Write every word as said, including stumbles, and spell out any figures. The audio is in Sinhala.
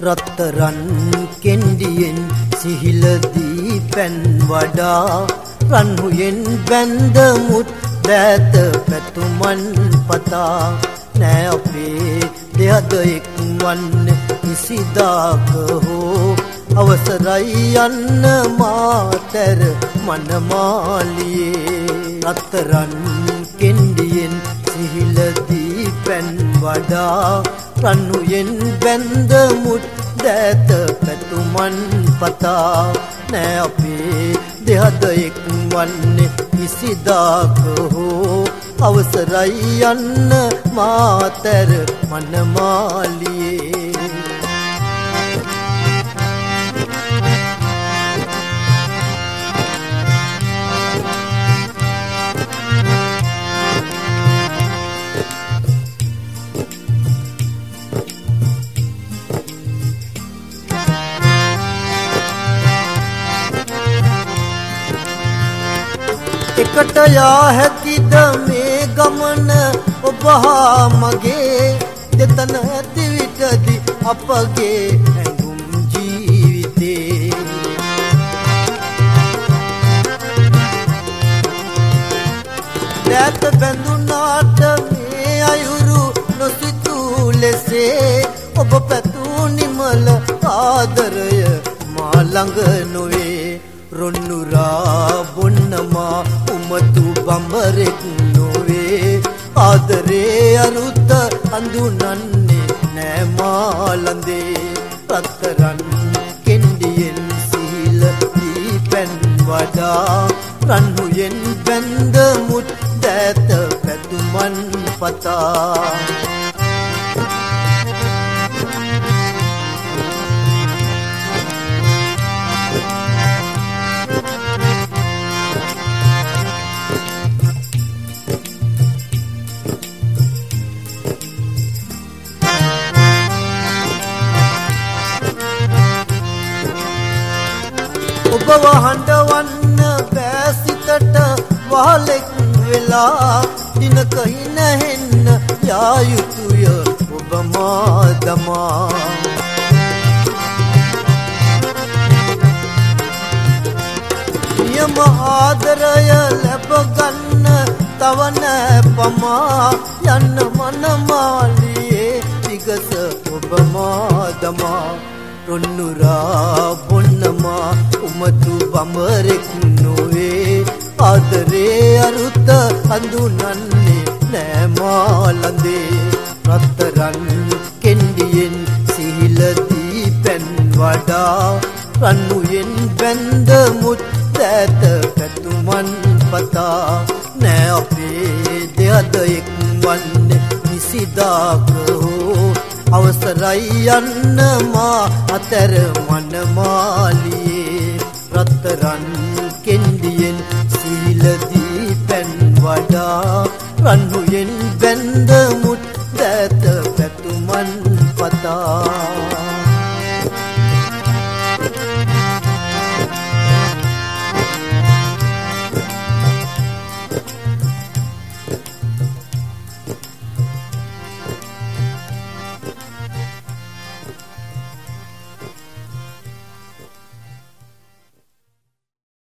රත්තරන් කෙන්ඩියෙන් සිහිලදී පැන් වඩා රන්හුයෙන් බැඳ මුත් දෑත පැතුමන් පතා නෑ අපේ දෙහද එක්වන්න කිසිදාක හෝ අවසරයි යන්න මාතැර මනමාලියේ රත්තරන් කෙන්ඩියෙන් සිහිලදී පැන් වඩා රන්හුයෙන් බැඳ මුත් දෑත පැතුමන් පතා නෑ අපේ දෙහද එක්වන්න කිසිදාක හෝ අවසරයි යන්න මාතැර මනමාලියේ එකට යා හැකිද මේ ගමන ඔබ හා මගේ දෙතන ඇති විටදී අපගේ හැඟුම් ජීවිතේ දෑත බැඳුනාට මේ අයුරු නොසිතූ ලෙසේ ඔබ පැතූ නිමල ආදරය මා ළඟ නොවේ රොන්නුරා බොන්නමා උමතු බඹරෙක් නොවේ ආදරේ අරුත අඳුනන්නේ නෑ මාලඳේ රත්තරන් කෙන්ඩියෙන් සීල දී පැන් වඩා රන්හුයෙන් බැඳ මුත් දෑත පැතුමන් පතා ඔබව හඬවන්න බෑ සිතට වහලෙක් වෙලා දිනක හිනහෙන්න යා යුතුය ඔබ මා දමා නියම ආදරය ලැබගන්න තව නෑ පමා යන්න මනමාලියේ විගස ඔබ මා දමා රොන්නුරා බොන්නමා උමතු බඹරෙක් නොවේ ආදරේ අරුත අඳුනන්නේ නෑ මාලඳේ රත්තරන් කෙන්ඩියෙන් සිහිලදී පැන් වඩා රන්හුයෙන් බැඳ මුත් දෑත පැතුමන් පතා නෑ අපේ දෙහද එක්වන්න නිසිදාක හෝ අවසරයි යන්න මා අතර මනමාලියේ රත්තරන් කෙන්ඩියෙන් සීලදී පැන් වඩා රන්හුයෙන් බැඳ මුත්